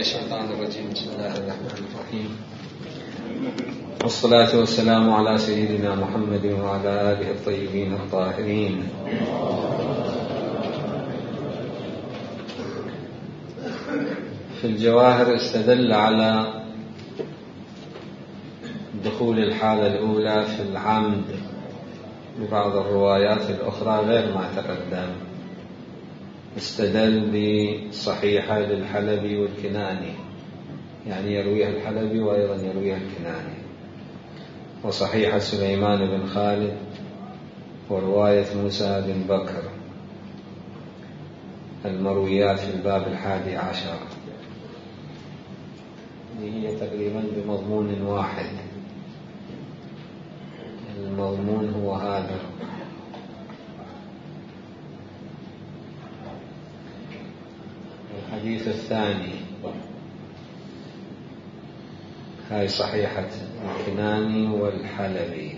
الشيطان الرجيم. بسم الله الرحمن الرحيم، والصلاة والسلام على سيدنا محمد وعلى آله الطيبين الطاهرين. في الجواهر استدل على دخول الحالة الأولى في العمد ببعض الروايات الأخرى غير ما تقدم. استدل بصحيحة للحلبي والكناني، يعني يرويها الحلبي وأيضا يرويها الكناني، وصحيحة سليمان بن خالد، ورواية موسى بن بكر، المرويات في الباب 11. هي تقريبا بمضمون واحد. المضمون هو هذا: الحديث الثاني، هاي صحيحة الكناني والحلبي،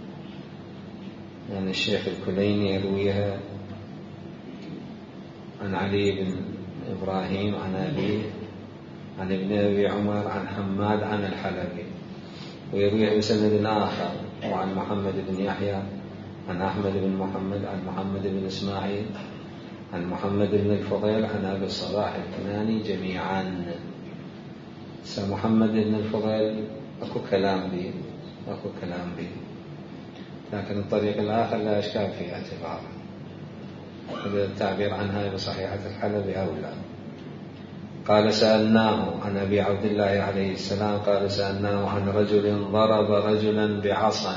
يعني الشيخ الكليني يرويها عن علي بن إبراهيم عن أبيه عن ابن أبي عمر عن حماد عن الحلبي، ويرويها بسند آخر وعن محمد بن يحيى عن أحمد بن محمد عن محمد بن إسماعيل عن محمد بن الفضيل عن أبي الصلاح الكناني جميعا. محمد بن الفضيل أكو كلام به، لكن الطريق الآخر لا إشكال في اعتباره، التعبير عنها بصحيحة الحلبي أو لا. قال سألناه عن أبي عبد الله عليه السلام قال سألناه عن رجل ضرب رجلا بعصا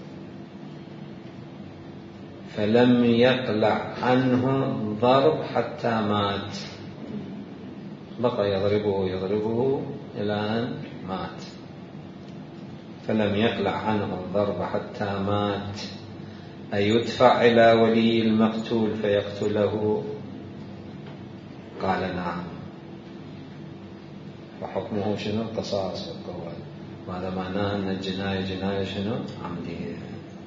فلم يقلع عنه الضرب حتى مات، بقى يضربه إلى أن مات، فلم يقلع عنه الضرب حتى مات. أيدفع إلى ولي المقتول فيقتله؟ قال نعم. فحكمه شنو؟ قصاص القول. وهذا معناه أن الجناية جناية شنو؟ عمدية،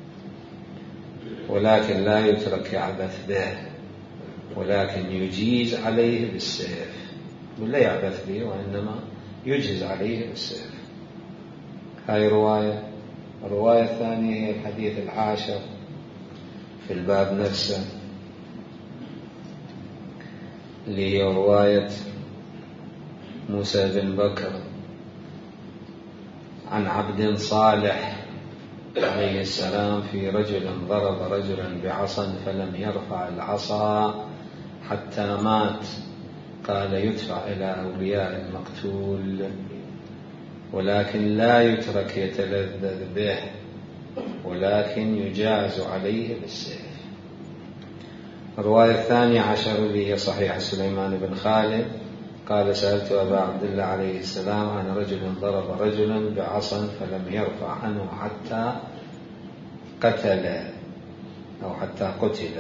ولكن لا يترك يعبث به، ولكن يجيز عليه بالسيف، ولا يعبث به وإنما يجيز عليه بالسيف. هاي رواية. الرواية الثانية هي الحديث 10 في الباب نفسه، اللي هي رواية موسى بن بكر عن عبد صالح عليه السلام في رجل ضرب رجلا بعصا فلم يرفع العصا حتى مات. قال يدفع إلى أولياء المقتول، ولكن لا يترك يتلذذ به، ولكن يجاز عليه بالسيف. الرواية 12 اللي هي صحيح سليمان بن خالد قال سألت أبا عبد الله عليه السلام عن رجل ضرب رجلا بعصا فلم يرفع عنه حتى قتل أو حتى قتل،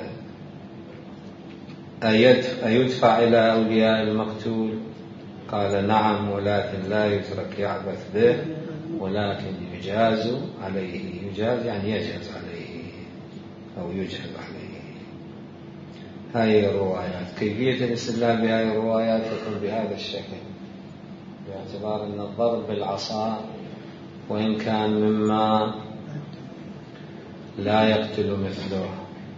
أيدفع إلى أولياء المقتول؟ قال نعم، ولكن لا يترك يعبث به، ولكن يجاز عليه. يجاز يعني يجهز عليه أو يجهز عليه. هاي الروايات. كيفية الاستدلال بهذه الروايات تكون بهذا الشكل، باعتبار أن الضرب بالعصا وإن كان مما لا يقتل مثله،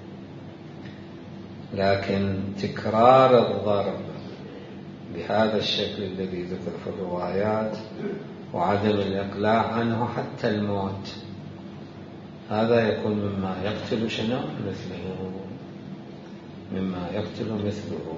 لكن تكرار الضرب بهذا الشكل الذي ذكر في الروايات وعدم الإقلاع عنه حتى الموت، هذا يكون مما يقتل شنو مثله، مما يقتل مثله.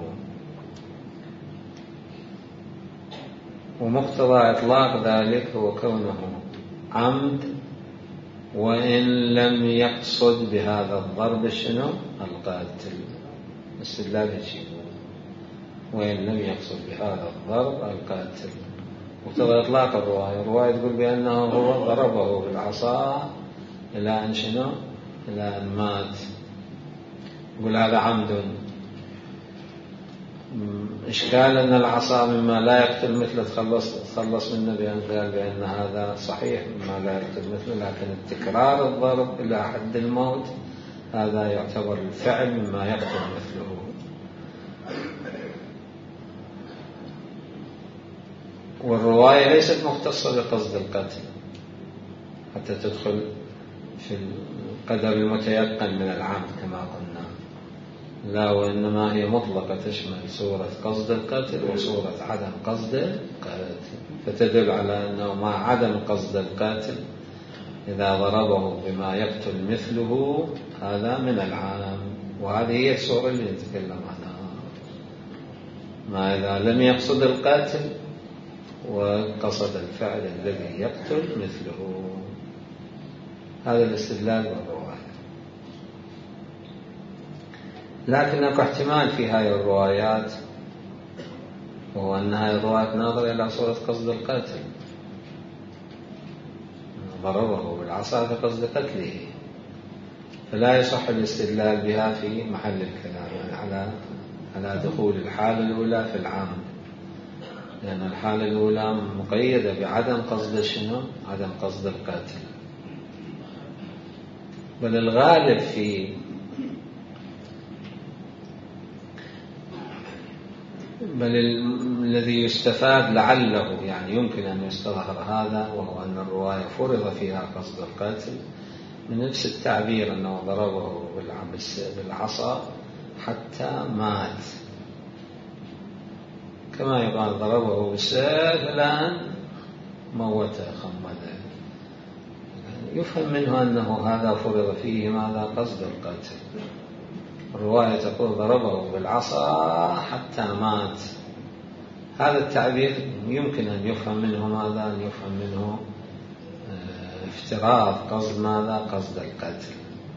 ومقتضى إطلاق ذلك هو كونه عمد، وإن لم يقصد بهذا الضرب شنو القاتل. استدلال هيك، وإن لم يقصد بهذا الضرب القاتل. مقتضى إطلاق الرواية تقول بأنه هو ضربه بالعصا إلى أن شنو؟ إلى أن مات، يقول هذا عمد. إشكال أن العصا مما لا يقتل مثله تخلص منه بأن قال بأن هذا صحيح مما لا يقتل مثله، لكن التكرار الضرب إلى حد الموت هذا يعتبر الفعل مما يقتل مثله. والرواية ليست مختصة بقصد القتل حتى تدخل في القدر المتيقن من العمد كما قلنا، لا، وإنما هي مطلقة تشمل صورة قصد القتل وصورة عدم قصد القتل، فتدل على أنه مع عدم قصد القاتل إذا ضربه بما يقتل مثله هذا من العام، وهذه هي الصورة اللي نتكلم عنها. ما إذا لم يقصد القاتل وقصد الفعل الذي يقتل مثله، هذا الاستدلال بالرواية. لكن هناك احتمال في هذه الروايات، وهو أن هذه الروايات ناظرة إلى صورة قصد القاتل، ضربه بالعصا بقصد قتله، فلا يصح الاستدلال بها في محل الكلام، يعني على دخول الحالة الأولى في العام، لأن الحالة الأولى مقيدة بعدم قصد شنو؟ عدم قصد القاتل. بل الغالب الذي يستفاد لعله يعني يمكن أن يستظهر هذا، وهو أن الرواية فرض فيها قصد القاتل من نفس التعبير أنه ضربه بالعصا حتى مات، كما يقال ضربه بالسيف الآن موته خمده، يفهم منه أنه هذا فرض فيه ماذا؟ قصد القاتل. الرواية تقول ضربه بالعصا حتى مات، هذا التعبير يمكن أن يفهم منه ماذا؟ أن يفهم منه افتراض قصد ماذا؟ قصد القتل.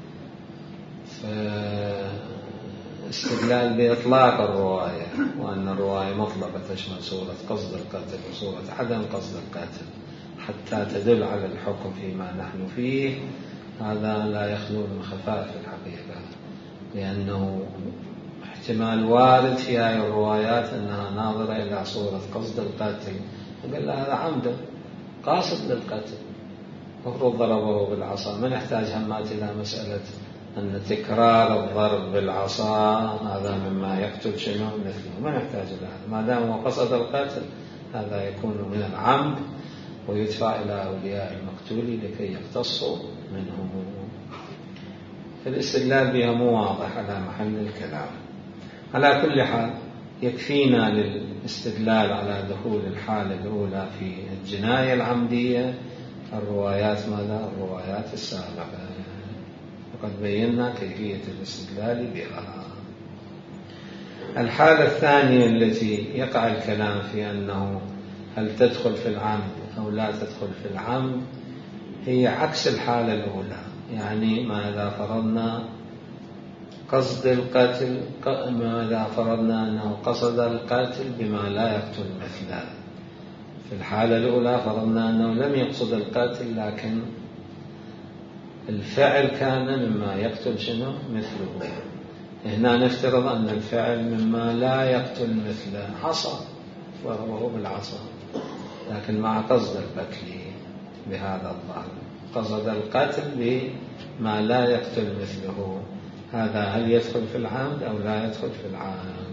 فاستدلال بإطلاق الرواية، وأن الرواية مطلقة تشمل صورة قصد القتل وصورة عدم قصد القتل حتى تدل على الحكم فيما نحن فيه، هذا لا يخلو من خفاء في الحقيقة، لأنه احتمال وارد في هذه الروايات أنها ناظرة إلى صورة قصد القاتل، وقال هذا عمدا قاصد للقتل، مفروض ضربه بالعصا، ما نحتاج همات إلى مسألة أن تكرار الضرب بالعصا هذا مما يقتل شنو مثله، ما نحتاج إلى هذا، ما دام هو قصد القتل هذا يكون من العمد ويدفع إلى أولياء المقتول لكي يقتصوا منه. فالاستدلال بها مو واضح على محل الكلام. على كل حال يكفينا للاستدلال على دخول الحالة الأولى في الجناية العمدية الروايات ماذا؟ الروايات السابقة، وقد بينا كيفية الاستدلال بها. الحالة الثانية التي يقع الكلام في أنه هل تدخل في العمد أو لا تدخل في العمد هي عكس الحالة الأولى، يعني ماذا فرضنا قصد القاتل، ماذا فرضنا أنه قصد القاتل بما لا يقتل مثله. في الحالة الأولى فرضنا أنه لم يقصد القاتل لكن الفعل كان مما يقتل شنو مثله. هنا نفترض أن الفعل مما لا يقتل مثله، عصا ضربه بالعصا لكن مع قصد القتل بهذا الضرب، قصد القتل بما لا يقتل مثله، هذا هل يدخل في العمد أو لا يدخل في العمد؟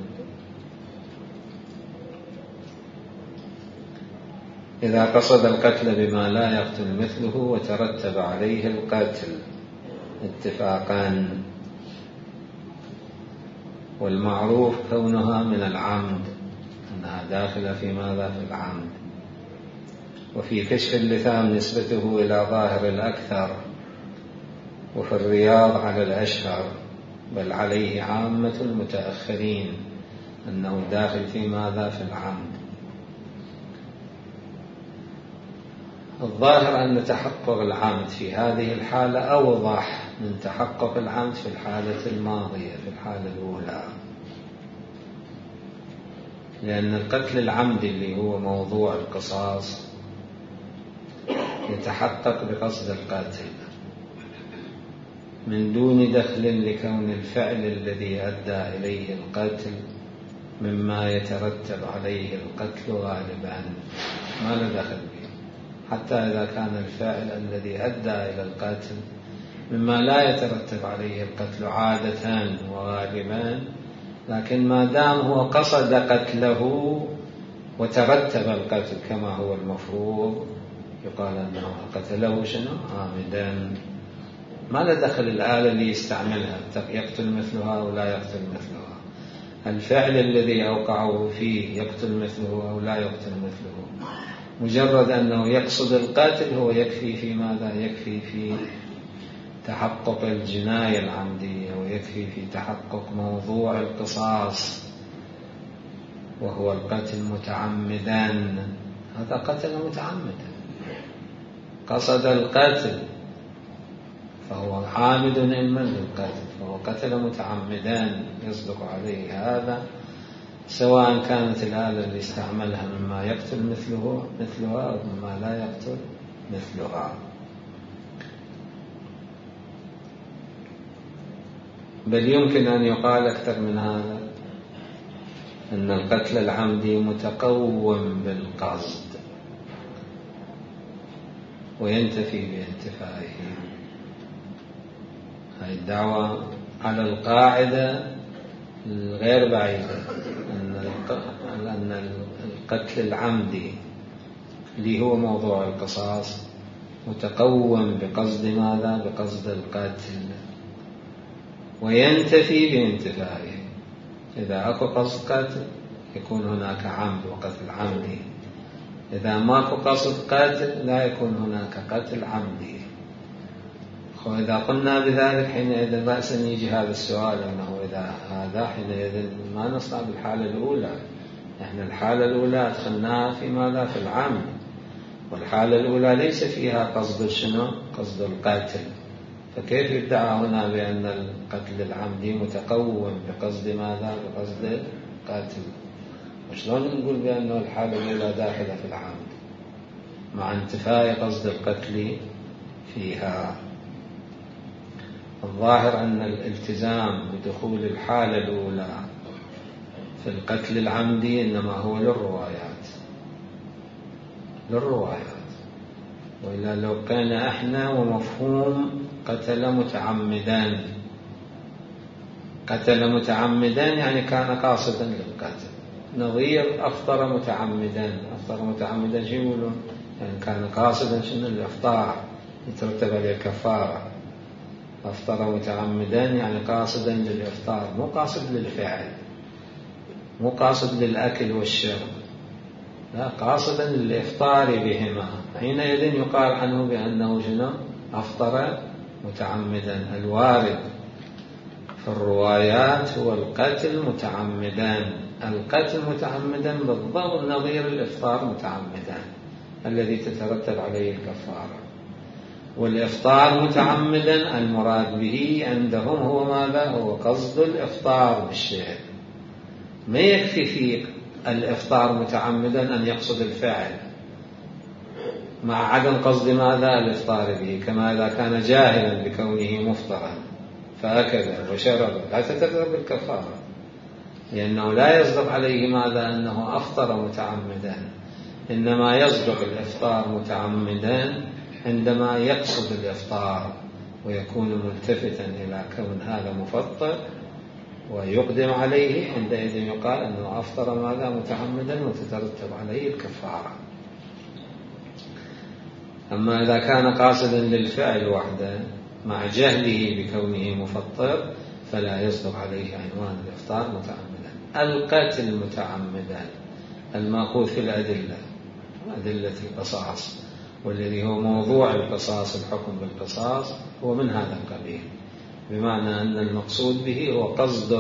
إذا قصد القتل بما لا يقتل مثله وترتب عليه القتل اتفاقا، والمعروف كونها من العمد، أنها داخلة في ماذا؟ في العمد. وفي كشف اللثام نسبته إلى ظاهر الأكثر، وفي الرياض على الأشهر، بل عليه عامة المتأخرين أنه داخل في ماذا؟ في العمد. الظاهر أن تحقق العمد في هذه الحالة أوضح من تحقق العمد في الحالة الماضية، في الحالة الأولى، لأن القتل العمدي اللي هو موضوع القصاص يتحقق بقصد القاتل من دون دخل لكون الفعل الذي أدى إليه القتل مما يترتب عليه القتل غالبا، ما له دخل به، حتى إذا كان الفاعل الذي أدى إلى القتل مما لا يترتب عليه القتل عادة وغالبا، لكن ما دام هو قصد قتله وترتب القتل كما هو المفروض يقال أنه قتله شنو عامدا. ما له دخل الآلة اللي يستعملها يقتل مثلها أو لا يقتل مثلها، الفعل الذي أوقعه فيه يقتل مثله أو لا يقتل مثله، مجرد أنه يقصد القاتل هو يكفي في ماذا؟ يكفي في تحقق الجناية العمدية، ويكفي في تحقق موضوع القصاص وهو القتل متعمدا. هذا قتل متعمدا، قصد القتل فهو عامد علما للقتل، فهو قتل متعمدا يصدق عليه هذا، سواء كانت الآلة اللي استعملها مما يقتل مثلها أو مما لا يقتل مثلها. بل يمكن أن يقال أكثر من هذا، أن القتل العمدي متقوم بالقصد وينتفي بانتفائه. هذه الدعوة على القاعدة الغير بعيدة أن القتل العمدي اللي هو موضوع القصاص متقوم بقصد ماذا؟ بقصد القتل، وينتفي بانتفائه. إذا أكو قصد قتل يكون هناك عمد وقتل عمدي، إذا ماكو قصد قتل لا يكون هناك قتل عمدي. وإذا قلنا بذلك حينئذ رأسا يجي هذا السؤال، أنه إذا هذا حينئذ ما نصنع بالحالة الأولى؟ إحنا الحالة الأولى أدخلناها في ماذا؟ في العمد، والحالة الأولى ليس فيها قصد شنو؟ قصد القاتل، فكيف يدعى هنا بأن القتل العمدي متقوم بقصد ماذا؟ بقصد القاتل؟ وشلون نقول بأنه الحالة الأولى داخلة في العمد مع انتفاء قصد القتل فيها؟ الظاهر أن الالتزام بدخول الحالة الأولى في القتل العمدي إنما هو للروايات، وإلا لو كان احنا ومفهوم قتل متعمدا يعني كان قاصدا للقتل، نظير أفطر متعمدا شو يقولون؟ يعني كان قاصدا شنو؟ الإفطار يترتب عليه كفارة. أفطر متعمدا يعني قاصدا للإفطار، مو قاصد للفعل، مو قاصد للأكل والشرب، لا، قاصدا للإفطار بهما، حينئذ يقال عنه بأنه شنو؟ أفطر متعمدا. الوارد في الروايات هو القتل متعمدا بالضبط نظير الإفطار متعمدا الذي تترتب عليه الكفارة. والإفطار متعمدا المراد به عندهم هو ماذا؟ هو قصد الإفطار بالشيء. ما يكفي في الإفطار متعمدا أن يقصد الفعل مع عدم قصد ماذا؟ الإفطار به، كما إذا كان جاهلا بكونه مفطرا فأكل وشرب لا تترتب الكفارة، لأنه لا يصدق عليه ماذا؟ أنه أفطر متعمدا، إنما يصدق الإفطار متعمدا عندما يقصد الإفطار ويكون ملتفتا إلى كون هذا مفطر ويقدم عليه، عندئذ يقال أنه أفطر ماذا؟ متعمدا وتترتب عليه الكفارة. أما إذا كان قاصدا للفعل وحده مع جهله بكونه مفطر فلا يصدق عليه عنوان الإفطار متعمدا. القتل متعمدا المأخوذ في أدلة القصاص، والذي هو موضوع القصاص، الحكم بالقصاص، هو من هذا القبيل، بمعنى أن المقصود به هو قصد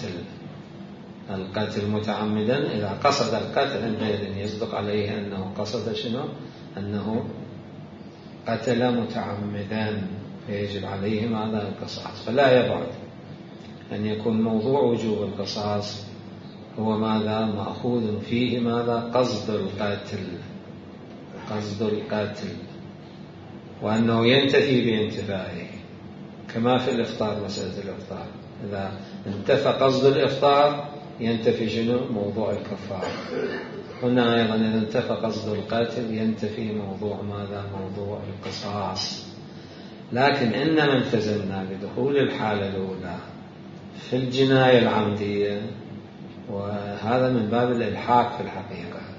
القتل متعمدا. إذا قصد القتل عندئذ يصدق عليه أنه قصد شنو؟ أنه قتل متعمدا، فيجب عليه ماذا؟ القصاص. فلا يبعد أن يكون موضوع وجوب القصاص هو ماذا؟ مأخوذ فيه ماذا؟ قصد القاتل، وأنه ينتفي بانتفائه، كما في الإفطار، مسألة الإفطار إذا انتفى قصد الإفطار ينتفي شنو؟ موضوع الكفارة. هنا أيضا إذا انتفى قصد القاتل ينتفي موضوع ماذا؟ موضوع القصاص. لكن إنما التزمنا بدخول الحالة الأولى في الجناية العمدية، وهذا من باب الإلحاق في الحقيقة،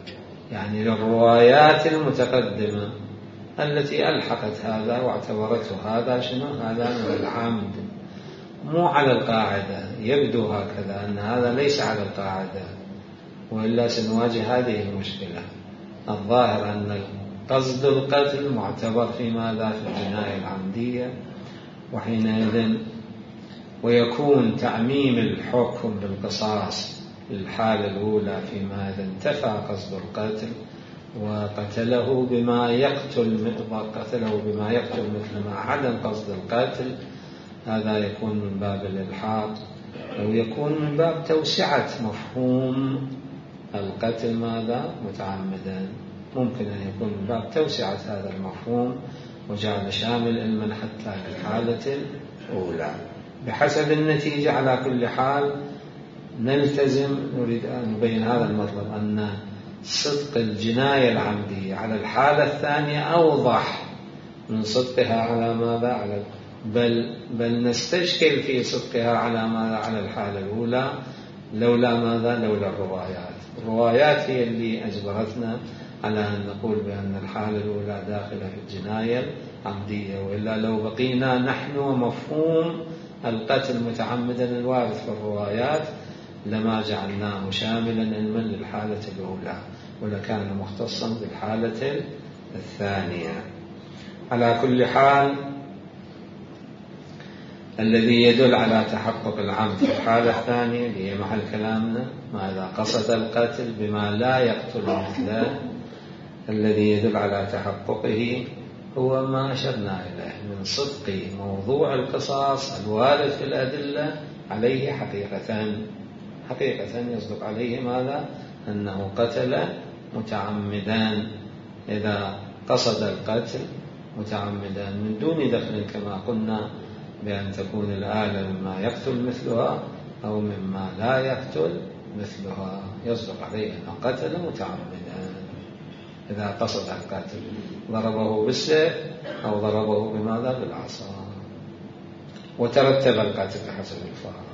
يعني للروايات المتقدمة التي ألحقت هذا واعتبرته هذا شنو؟ هذا من العمد، مو على القاعدة. يبدو هكذا أن هذا ليس على القاعدة، وإلا سنواجه هذه المشكلة. الظاهر أن قصد القتل معتبر في ماذا؟ في الجناية العمدية، وحينئذ ويكون تعميم الحكم بالقصاص للحالة الأولى فيما إذا انتفى قصد القتل وقتله بما يقتل مثل ما عدم قصد القتل، هذا يكون من باب الإلحاق، أو يكون من باب توسعة مفهوم القتل ماذا؟ متعمدا. ممكن أن يكون من باب توسعة هذا المفهوم وجعل شامل علما حتى للحالة الأولى بحسب النتيجة. على كل حال نلتزم، نريد أن نبين هذا المطلب، أن صدق الجناية العمدية على الحالة الثانية أوضح من صدقها على ماذا؟ على بل نستشكل في صدقها على ماذا؟ على الحالة الأولى، لولا ماذا؟ لولا الروايات هي اللي أجبرتنا على أن نقول بأن الحالة الأولى داخلة في الجناية العمدية، وإلا لو بقينا نحن ومفهوم القتل متعمدا الوارد في الروايات لما جعلناه شاملا علما للحالة الأولى، ولكان مختصا بالحالة الثانية. على كل حال الذي يدل على تحقق العمد في الحالة الثانية اللي هي محل كلامنا، ماذا؟ قصد القتل بما لا يقتل مثله. الذي يدل على تحققه هو ما أشرنا إليه من صدق موضوع القصاص الوارد في الأدلة عليه حقيقة يصدق عليه ماذا؟ أنه قتل متعمدا. إذا قصد القتل متعمدا من دون دخل كما قلنا بأن تكون الآلة مما يقتل مثلها أو مما لا يقتل مثلها، يصدق عليه أنه قتل متعمدا. إذا قصد القتل ضربه بالسيف أو ضربه بماذا؟ بالعصا، وترتب القتل بحسب الفرع.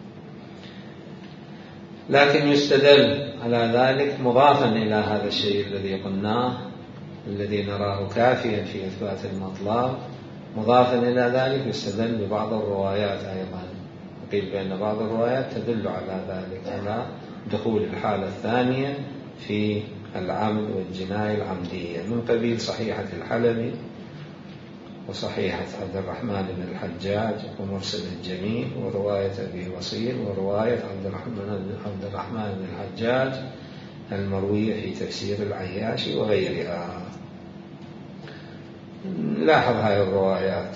لكن يستدل على ذلك مضافا إلى هذا الشيء الذي قلناه الذي نراه كافيا في إثبات المطلب، مضافا إلى ذلك يستدل ببعض الروايات أيضا. قيل بأن بعض الروايات تدل على ذلك، على دخول الحالة الثانية في العمد والجناية العمدية، من قبيل صحيحة الحلبي وصحيحة عبد الرحمن بن الحجاج ومرسل الجميل ورواية أبي وصيل ورواية عبد الرحمن بن الحجاج المروية في تفسير العياشي وغيرها. لاحظ هذه الروايات.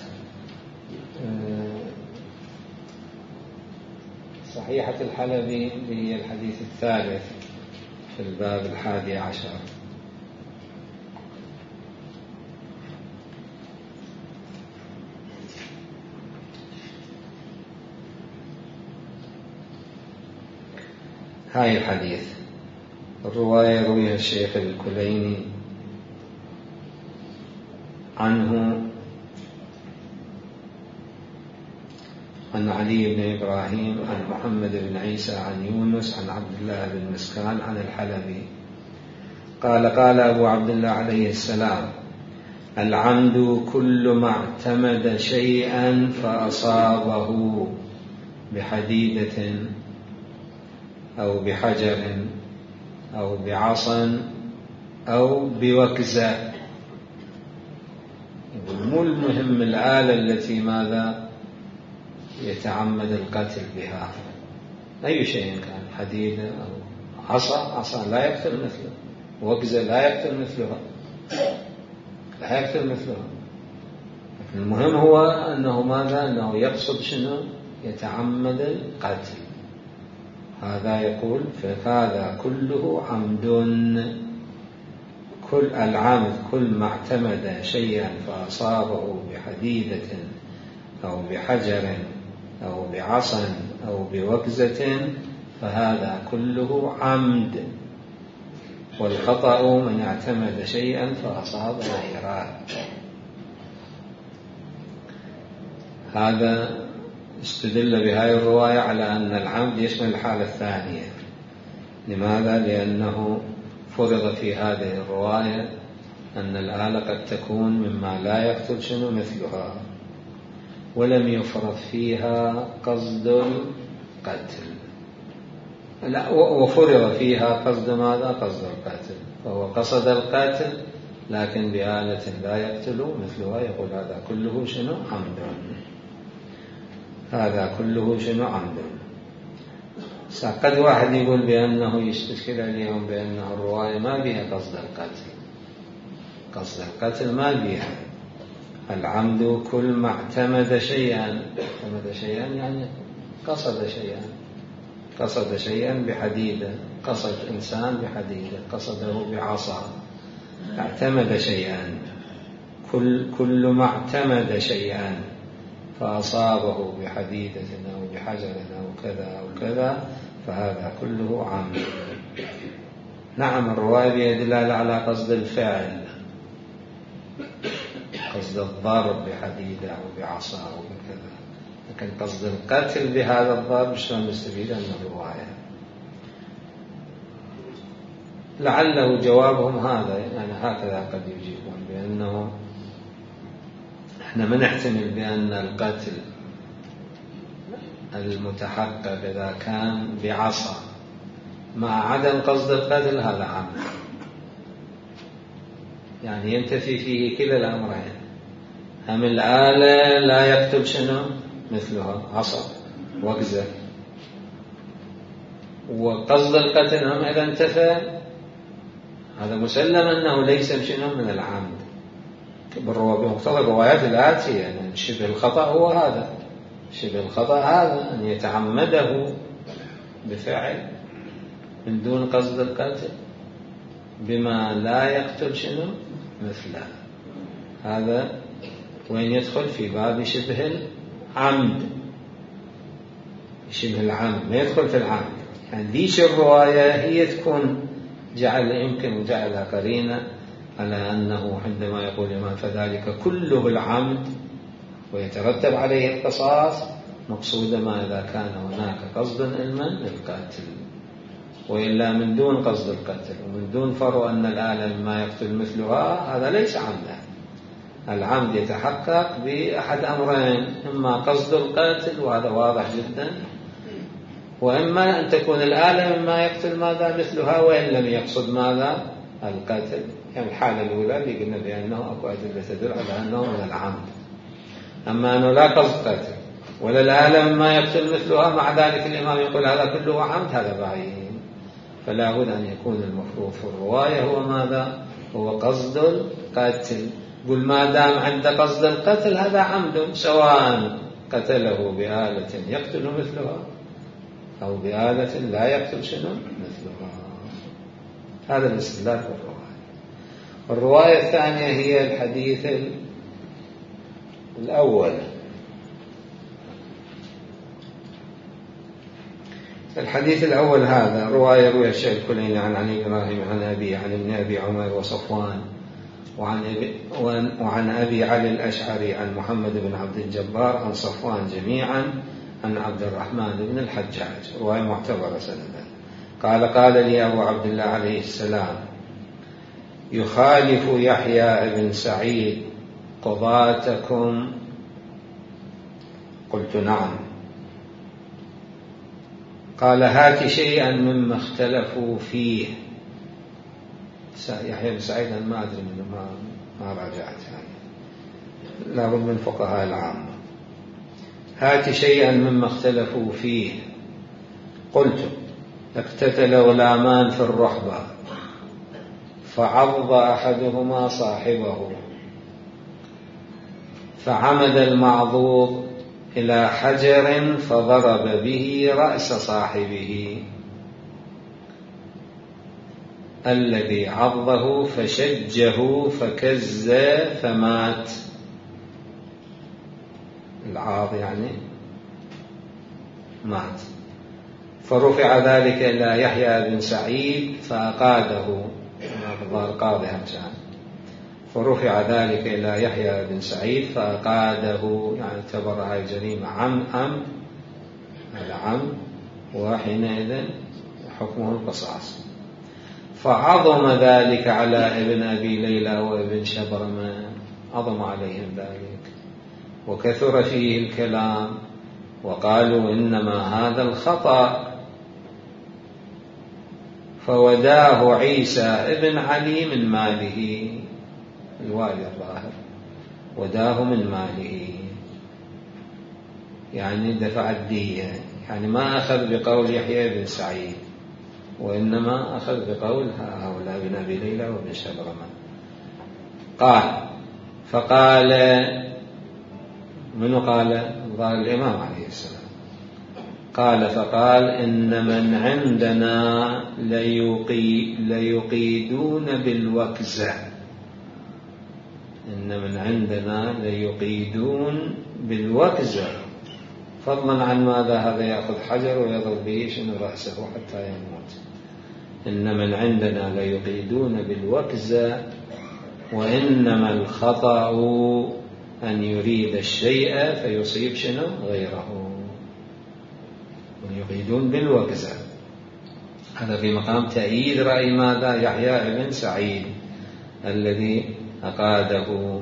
صحيحة الحلبي هي الحديث الثالث في الباب 11. هاي الحديث الرواية رويها الشيخ الكليني عنه عن علي بن إبراهيم عن محمد بن عيسى عن يونس عن عبد الله بن مسكان عن الحلبي قال قال أبو عبد الله عليه السلام: العمد كل ما اعتمد شيئا فأصابه بحديدة أو بحجر أو بعصا أو بوكزة. مو المهم الآلة التي ماذا يتعمد القتل بها، أي شيء كان، حديدة أو عصا لا يقتل مثله، وكزة لا يقتل مثلها. المهم هو أنه ماذا؟ أنه يقصد شنو؟ يتعمد القتل. هذا يقول فهذا كله عمد. كل العمد كل ما اعتمد شيئا فأصابه بحديدة أو بحجر أو بعصا أو بوكزة فهذا كله عمد. والخطأ من اعتمد شيئا فأصاب غيره. هذا استدل بهذه الرواية على أن العمد يشمل الحالة الثانية. لماذا؟ لأنه فرض في هذه الرواية أن الآلة قد تكون مما لا يقتل شنو مثلها، ولم يفرض فيها قصد القتل، لا، وفرض فيها قصد ماذا؟ قصد القتل، فهو قصد القتل لكن بآلة لا يقتل مثلها. يقول هذا كله شنو؟ عمد. هذا كله شنو؟ عمد. قد واحد يقول بأنه يشتكل عليهم بأنه الرواية ما بها قصد القتل. قصد القتل ما بها. العمد كل ما اعتمد شيئا، اعتمد شيئا يعني قصد شيئا، قصد شيئا بحديدة، قصد إنسان بحديدة، قصده بعصا، اعتمد شيئا. كل ما اعتمد شيئا فأصابه بحديدة أو بحجر أو كذا أو كذا فهذا كله عمد. نعم الرواية بها دلالة على قصد الفعل، قصد الضرب بحديدة أو بعصا أو بكذا، لكن قصد القتل بهذا الضرب شلون نستفيد من الرواية؟ لعله جوابهم هذا، يعني هكذا قد يجيبون بأنه احنا ما نحتمل بأن القتل المتحقق إذا كان بعصا مع عدم قصد القتل هذا عمد، يعني ينتفي فيه كلا الأمرين. هم الآلة لا يقتل شنو مثلها عصا وقزة، وقصد القتل هم إذا انتفى هذا مسلم أنه ليس شنو من العمد بمقتضى الروايات الآتية. يعني شبه الخطأ هو هذا، شبه الخطأ هذا أن يتعمده بفعل من دون قصد القتل بما لا يقتل شنو مثله. هذا وين يدخل؟ في باب شبه العمد، شبه العمد ما يدخل في العمد. يعني ليش الرواية هي تكون يمكن جعلها قرينة على أنه عندما يقول الإمام فذلك كله العمد ويترتب عليه القصاص، مقصود ما إذا كان هناك قصد علما للقاتل، وإلا من دون قصد القتل ومن دون فرض أن الآلة ما يقتل مثلها هذا ليس عمدا. العمد يتحقق بأحد أمرين، إما قصد القاتل وهذا واضح جدا، وإما أن تكون الآلة مما يقتل ماذا مثلها وإن لم يقصد ماذا القتل. يعني الحالة الأولى اللي قلنا بأنه أكو أدلة تدل على أنه من العمد. أما أنه لا قصد قتل ولا الآلة مما يقتل مثلها مع ذلك الإمام يقول هذا كله عمد، هذا بعيد. فلا بد أن يكون المفروض في الرواية هو ماذا؟ هو قصد القتل. قل ما دام عند قصد القتل هذا عمد، سواء قتله بآلة يقتل مثلها أو بآلة لا يقتل شنو مثلها. هذا الاستدلال في الرواية. الرواية الثانية هي الحديث الأول. الحديث الأول هذا رواية روي الشيخ الكليني عن علي إبراهيم عن أبي عن ابن أبي عمر وصفوان وعن أبي علي الأشعري عن محمد بن عبد الجبار عن صفوان جميعا عن عبد الرحمن بن الحجاج، رواية معتبرة سندا. قال لي أبو عبد الله عليه السلام يخالف يحيى بن سعيد قضاتكم؟ قلت نعم. قال هات شيئا مما اختلفوا فيه. يحيى بن سعيد ما أدري منه، ما راجعت يعني، لابد من فقهاء العامة. هات شيئا مما اختلفوا فيه. قلت اقتتل غلامان في الرحبة فعض أحدهما صاحبه فعمد المعضوض إلى حجر فضرب به رأس صاحبه الذي عضه فشجه فكز فمات. العاض يعني مات. فرفع ذلك إلى يحيى بن سعيد فأقاده، القاضي همسان. فرفع ذلك إلى يحيى بن سعيد فأقاده، يعني اعتبرها الجريمة عمد، هذا عمد، وحينئذ حكمه القصاص. فعظم ذلك على ابن أبي ليلى وابن شبرمة، عظم عليهم ذلك وكثر فيه الكلام، وقالوا إنما هذا الخطأ. فوداه عيسى ابن علي من ماله، الوالي الظاهر وداه من ماله، يعني دفع الدية، يعني ما أخذ بقول يحيى بن سعيد، وإنما أخذ بقول هؤلاء بن أبي ليلى وابن شبرمة. قال فقال، منو قال؟ قال الإمام عليه السلام. قال فقال إن من عندنا ليقيدون بالوكزة، إن من عندنا ليقيدون بالوكزة، فضلا عن ماذا؟ هذا يأخذ حجر ويضرب به شنو رأسه حتى يموت. إن من عندنا ليقيدون بالوكزة، وإنما الخطأ أن يريد الشيء فيصيب شنو غيره. ويقيدون بالوكزة، هذا في مقام تأييد رأي ماذا؟ يحيى بن سعيد الذي أقاده.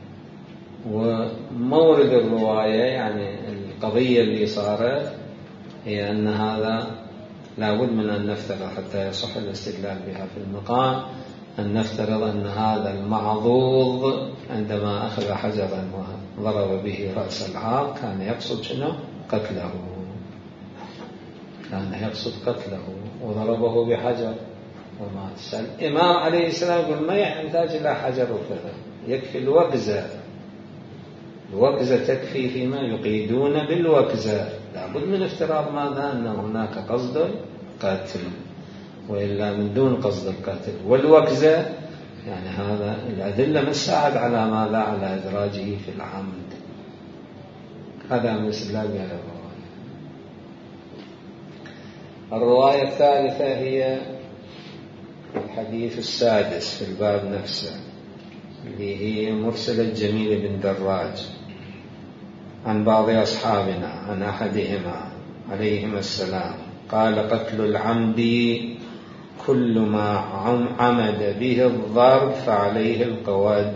ومورد الرواية يعني القضية اللي صارت هي أن هذا لابد من أن نفترض حتى يصح الاستدلال بها في المقام، أن نفترض أن هذا المعضوض عندما أخذ حجرا وضرب به رأس العاق كان يقصد شنو؟ قتله، كان يقصد قتله وضربه بحجر ومات. الإمام عليه السلام يقول ما يحتاج إلى حجر وكذا، يكفي الوكزة، الوكزة تكفي فيما يقيدون بالوكزة. لابد من افتراض ماذا؟ أن هناك قصد قتل، وإلا من دون قصد القتل. والوكزة يعني هذا الأدلة مساعد على ماذا؟ على إدراجه في العمد. هذا من استدلال بهذا الرواية. الرواية الثالثة هي الحديث السادس في الباب نفسه، اللي هي مرسلة جميل بن دراج عن بعض أصحابنا عن أحدهما عليهما السلام قال: قتل العمد كل ما عمد به الضرب فعليه القواد،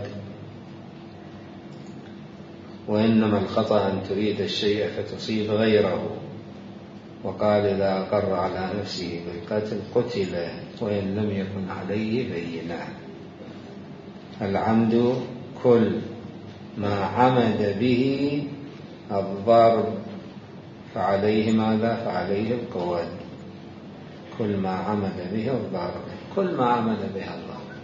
وإنما الخطأ أن تريد الشيء فتصيب غيره. وقال: إذا أقر على نفسه بالقتل قتل وإن لم يكن عليه بينة. العمد كل ما عمد به الضرب فعليه ماذا؟ فعليه القواد. كل ما عمد به الضرب، كل ما عمد به الضرب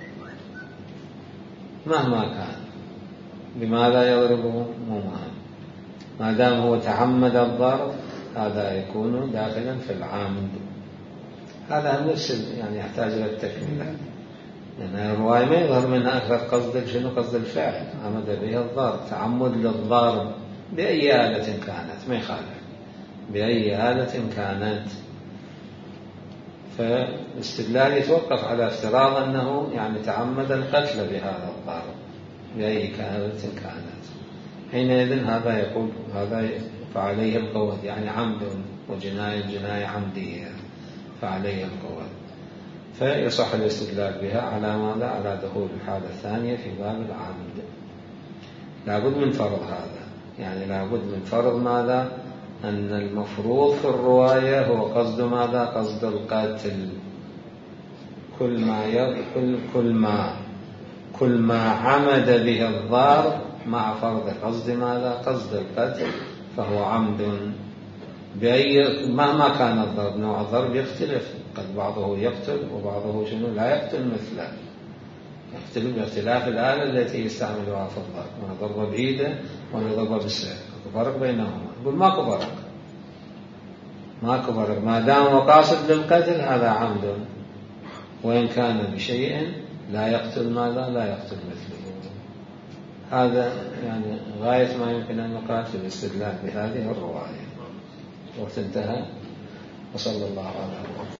مهما كان، بماذا يضربه مو مهم، ما دام هو تعمد الضرب هذا يكون داخلا في العامد. هذا نفس يعني يحتاج إلى التكملة، لأن الرواية ما يظهر منها أكثر قصد شنو؟ قصد الفعل، عمد به الضرب، تعمد للضرب بأي آلة كانت، ما يخالف بأي آلة كانت. فالاستدلال يتوقف على افتراض أنه يعني تعمد القتل بهذا الضرب بأي آلة كانت. حينئذ هذا يقول هذا فعليه القواد، يعني عمد وجناية عمدية فعليه القواد، فيصح الاستدلال بها على ماذا؟ على دخول الحالة الثانية في باب العمد. لابد من فرض هذا، يعني لابد من فرض ماذا؟ أن المفروض في الرواية هو قصد ماذا؟ قصد القتل. كل ما عمد به الضرب مع فرض قصد ماذا؟ قصد القتل فهو عمد. مهما كان الضرب، نوع الضرب يختلف، قد بعضه يقتل وبعضه شنو؟ لا يقتل مثله، يختلف باختلاف الآلة التي يستعملها في الضرب، من ضرب بإيده ومن ضرب بالسيف، فرق بينهما. يقول ماكو فرق، ما دام هو قاصد للقتل هذا عمد، وإن كان بشيء لا يقتل ماذا؟ لا يقتل مثله. هذا يعني غاية ما يمكن أن نقال في الاستدلال بهذه الرواية. وقت انتهى، وصلى الله على